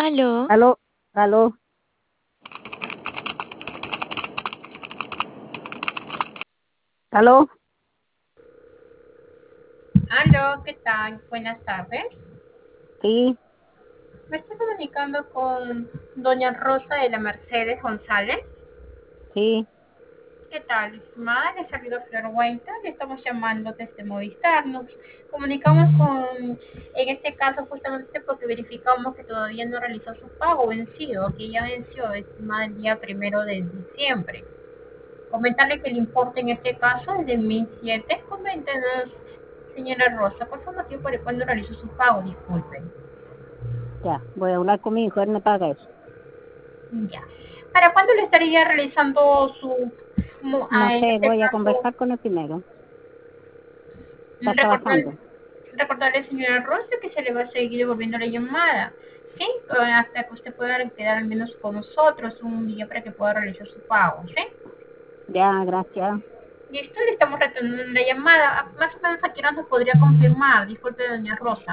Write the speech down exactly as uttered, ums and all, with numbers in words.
Aló, Aló, aló, aló, Aló, ¿qué tal? Buenas tardes. sí, Me estoy comunicando con doña Rosa de la Mercedes González. sí, ¿Qué tal, estimada? Le saludo Flor Huerta. Le estamos llamando desde Movistar. Nos comunicamos con, en este caso, justamente porque verificamos que todavía no realizó su pago vencido, que ya venció, estimada, el día primero de diciembre. Comentarle que el importe en este caso es de mil siete. Coméntenos, señora Rosa, ¿cuál fue el motivo por el cual no realizó su pago? Disculpen. ya, voy a hablar con mi hijo, él me paga eso. Ya. ¿Para cuándo le estaría realizando su, No en sé, este voy a caso, conversar con él primero, está recordar, trabajando. recordarle, señora Rosa, que se le va a seguir devolviendo la llamada? ¿Sí? Hasta que usted pueda quedar al menos con nosotros un día para que pueda realizar su pago, ¿sí? Ya, gracias. Listo, le estamos retornando la llamada. Más o menos a qué hora nos podría confirmar. Disculpe, doña Rosa.